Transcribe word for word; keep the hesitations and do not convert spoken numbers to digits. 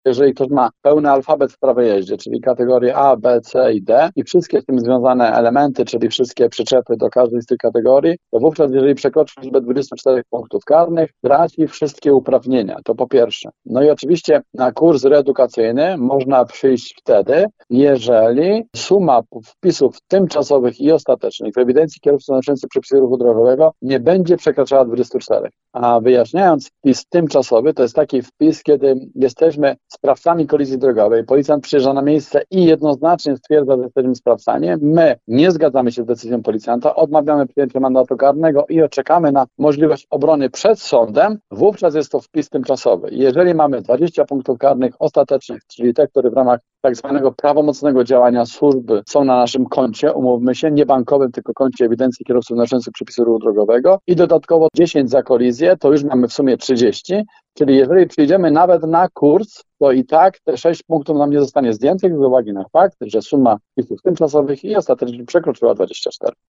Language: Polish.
jeżeli ktoś ma pełny alfabet w prawie jeździe, czyli kategorie A, B, C i D i wszystkie z tym związane elementy, czyli wszystkie przyczepy do każdej z tych kategorii, to wówczas, jeżeli przekroczy liczbę dwudziestu czterech punktów karnych, traci wszystkie uprawnienia. To po pierwsze. No i oczywiście na kurs reedukacyjny można przyjść wtedy, jeżeli suma wpisów tymczasowych i ostatecznych w ewidencji kierowców naruszających przepisy ruchu drogowego nie będzie przekraczała dwudziestu czterech. A wyjaśniając, wpis tymczasowy to jest taki wpis, kiedy jesteśmy sprawcami kolizji drogowej, policjant przyjeżdża na miejsce i jednoznacznie stwierdza, że jesteśmy sprawcami. My nie zgadzamy się z decyzją policjanta, odmawiamy przyjęcia mandatu karnego i czekamy na możliwość obrony przed sądem, wówczas jest to wpis tymczasowy. Jeżeli mamy dwadzieścia punktów karnych ostatecznych, czyli te, które w ramach tak zwanego prawomocnego działania służby są na naszym koncie, umówmy się, nie bankowym, tylko koncie ewidencji kierowców naruszających przepisy ruchu drogowego i dodatkowo dziesięć za kolizję, to już mamy w sumie trzydzieści, czyli jeżeli przyjdziemy nawet na kurs, to i tak te sześć punktów nam nie zostanie zdjętych z uwagi na fakt, że suma wpisów tymczasowych i ostatecznie przekroczyła dwadzieścia cztery.